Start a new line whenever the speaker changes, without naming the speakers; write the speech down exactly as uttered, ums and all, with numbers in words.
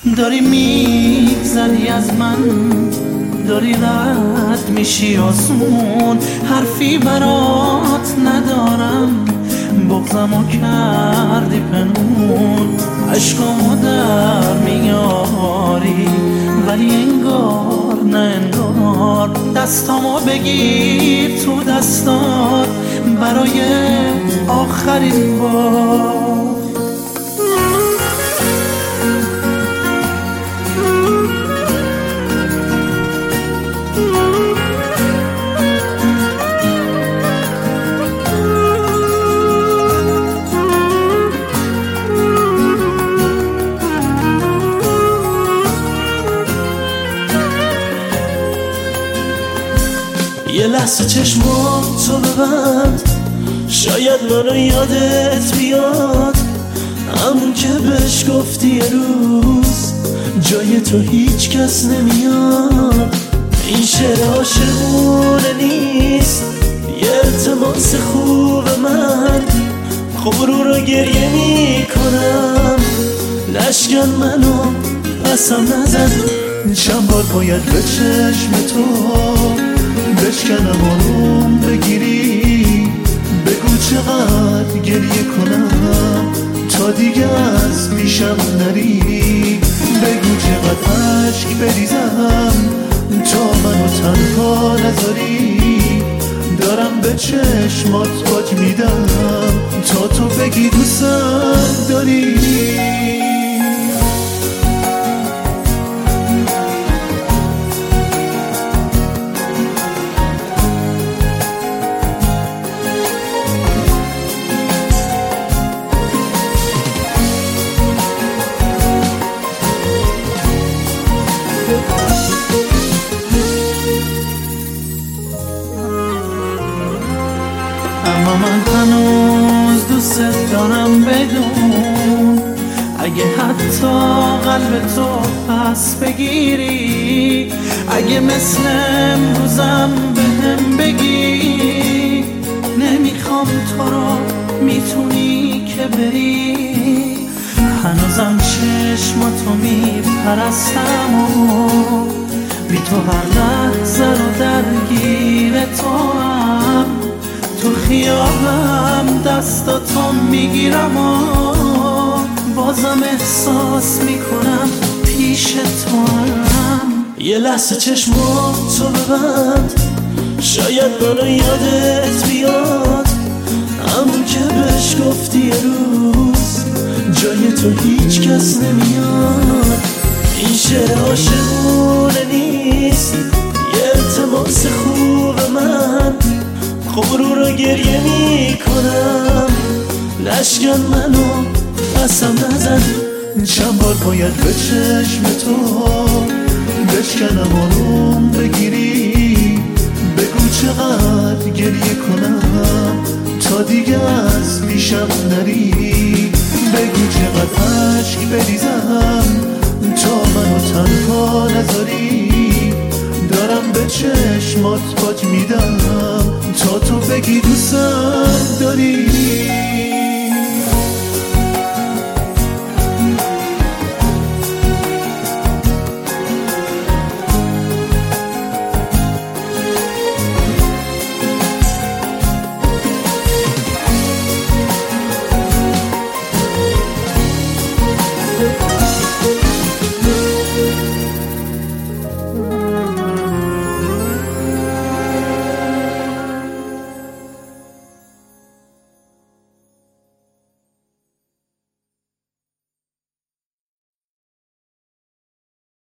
داری میگذری از من، داری رد میشی آسمون، حرفی برات ندارم، بغضمو کردی پنهون، عشقامو در میاری ولی انگار نه انگار، دستامو بگیر تو دستات برای آخرین بار. یه لحظه چشماتو ببند، شاید منو یادت بیاد، همون که بهش گفتی یه روز جای تو هیچ کس نمیاد. این شعر عاشقونه نیست، یه التماس خوب من، خب رو رو گریه میکنم، نشکن منو پسم نزن، چند بار باید به چشم تو بشکنم آروم بگیری، بگو چقدر گریه کنم تا دیگه از پیشم نری، بگو چقدر عشق بریزم تا منو تنها نذاری، دارم به چشمات باج میدم تا تو بگی دوستم داری. اما من هنوز دوست دارم بدون، اگه حتی قلب تو پس بگیری، اگه مثل امروزم بهم بگی نمیخوام تو رو، میتونی که بری، هنوزم چشماتو میپرستم و بی تو هر لحظه رو درگیر تو هم، تو خیابم دستاتو میگیرم و بازم احساس میکنم پیش تو هم. یه لحظه چشماتو ببند، شاید منو یادت بیاد، همون که بهش گفتی یه روز جای تو هیچ کس نمیاد. این شعر عاشقونه نیست، یه التماس خوب من، خب رو رو گریه میکنم، نشکن منو پسم نزن، چند بار باید به چشم تو بشکنم آروم بگیری، بگو چقدر گریه کنم تا دیگه از پیشم نری، بگو چقدر عشق بریزم تا منو تنها نذاری، دارم به چشمات باج میدم تا تو بگی دوستم داری.